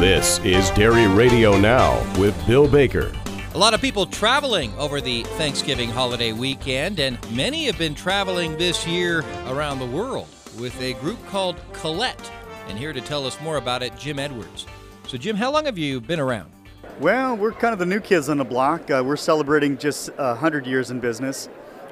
This is Dairy Radio Now with Bill Baker. A lot of people traveling over the Thanksgiving holiday weekend, and many have been traveling this year around the world with a group called Colette. And here to tell us more about it, Jim Edwards. So Jim, how long have you been around? Well, we're kind of the new kids on the block. We're celebrating just 100 years in business.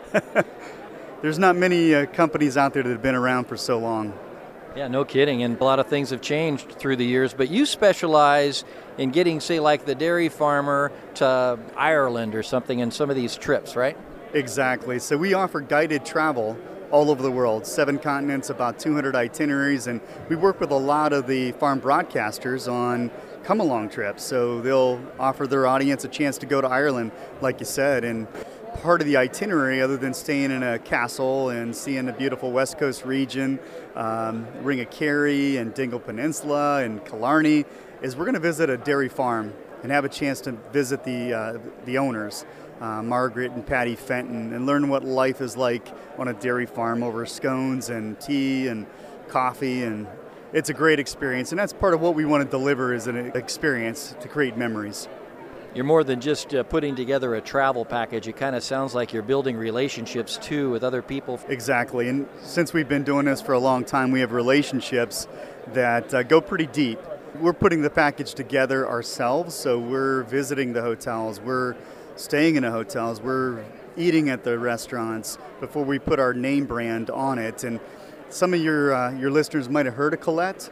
There's not many companies out there that have been around for so long. Yeah, no kidding. And a lot of things have changed through the years, but you specialize in getting, say, like the dairy farmer to Ireland or something in some of these trips, right? Exactly. So we offer guided travel all over the world, 7 continents, about 200 itineraries, and we work with a lot of the farm broadcasters on come-along trips. So they'll offer their audience a chance to go to Ireland, like you said, and part of the itinerary, other than staying in a castle and seeing the beautiful West Coast region, Ring of Kerry and Dingle Peninsula and Killarney, is we're going to visit a dairy farm and have a chance to visit the owners, Margaret and Patty Fenton, and learn what life is like on a dairy farm over scones and tea and coffee. And it's a great experience, and that's part of what we want to deliver, is an experience to create memories. You're more than just putting together a travel package. It kind of sounds like you're building relationships, too, with other people. Exactly. And since we've been doing this for a long time, we have relationships that go pretty deep. We're putting the package together ourselves, so we're visiting the hotels, we're staying in the hotels, we're eating at the restaurants before we put our name brand on it. And some of your listeners might have heard of Colette.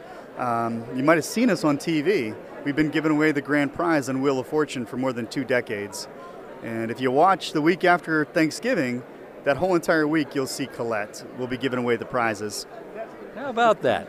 You might have seen us on TV. We've been giving away the grand prize on Wheel of Fortune for more than 2 decades. And if you watch the week after Thanksgiving, that whole entire week you'll see Colette. We'll be giving away the prizes. How about that?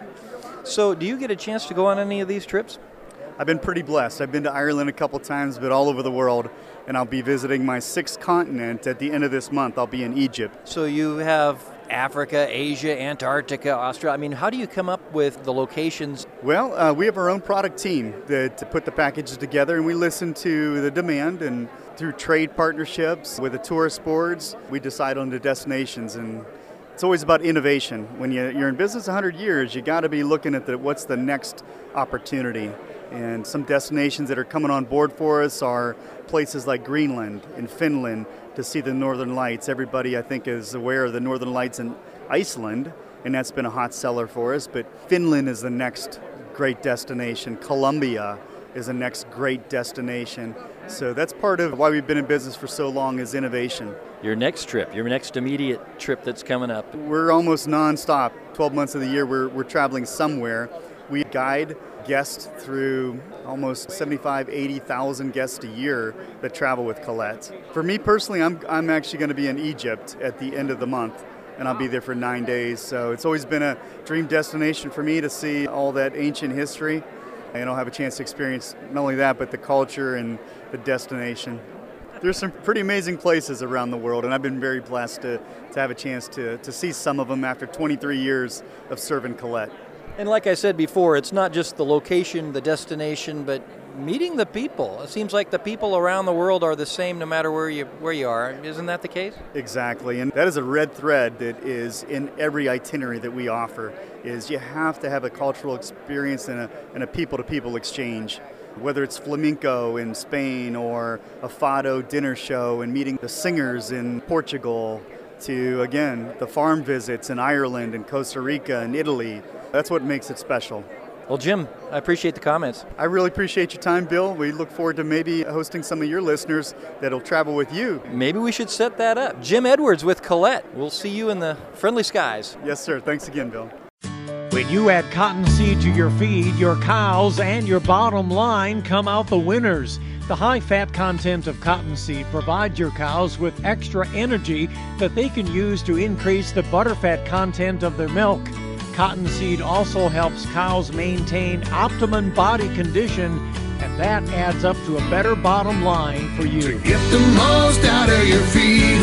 So do you get a chance to go on any of these trips? I've been pretty blessed. I've been to Ireland a couple times, but all over the world. And I'll be visiting my 6th continent at the end of this month. I'll be in Egypt. So you have Africa, Asia, Antarctica, Australia. I mean, how do you come up with the locations? Well, we have our own product team that put the packages together, and we listen to the demand, and through trade partnerships with the tourist boards, we decide on the destinations. And it's always about innovation. When you're in business 100 years, you got to be looking at what's the next opportunity. And some destinations that are coming on board for us are places like Greenland and Finland to see the Northern Lights. Everybody, I think, is aware of the Northern Lights in Iceland, and that's been a hot seller for us. But Finland is the next great destination. Colombia is the next great destination. So that's part of why we've been in business for so long, is innovation. Your next trip, your next immediate trip that's coming up. We're almost nonstop. 12 months of the year, we're traveling somewhere. We guide guests through almost 80,000 guests a year that travel with Colette. For me personally, I'm actually going to be in Egypt at the end of the month, and I'll be there for 9 days. So it's always been a dream destination for me to see all that ancient history, and I'll have a chance to experience not only that, but the culture and the destination. There's some pretty amazing places around the world, and I've been very blessed to have a chance to see some of them after 23 years of serving Colette. And like I said before, it's not just the location, the destination, but meeting the people. It seems like the people around the world are the same no matter where you are. Isn't that the case? Exactly, and that is a red thread that is in every itinerary that we offer, is you have to have a cultural experience and a people-to-people exchange. Whether it's flamenco in Spain or a fado dinner show and meeting the singers in Portugal, to, again, the farm visits in Ireland and Costa Rica and Italy. That's what makes it special. Well, Jim, I appreciate the comments. I really appreciate your time, Bill. We look forward to maybe hosting some of your listeners that'll travel with you. Maybe we should set that up. Jim Edwards with Colette. We'll see you in the friendly skies. Yes, sir. Thanks again, Bill. When you add cottonseed to your feed, your cows and your bottom line come out the winners. The high-fat content of cottonseed provides your cows with extra energy that they can use to increase the butterfat content of their milk. Cottonseed also helps cows maintain optimum body condition, and that adds up to a better bottom line for you. To get the most out of your feed,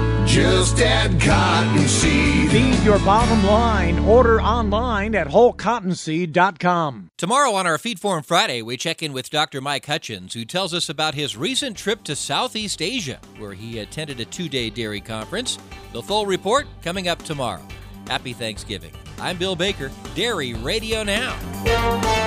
just add cottonseed. Feed your bottom line. Order online at wholecottonseed.com. Tomorrow on our Feed Forum Friday, we check in with Dr. Mike Hutchins, who tells us about his recent trip to Southeast Asia, where he attended a 2-day dairy conference. The full report coming up tomorrow. Happy Thanksgiving. I'm Bill Baker, Dairy Radio Now.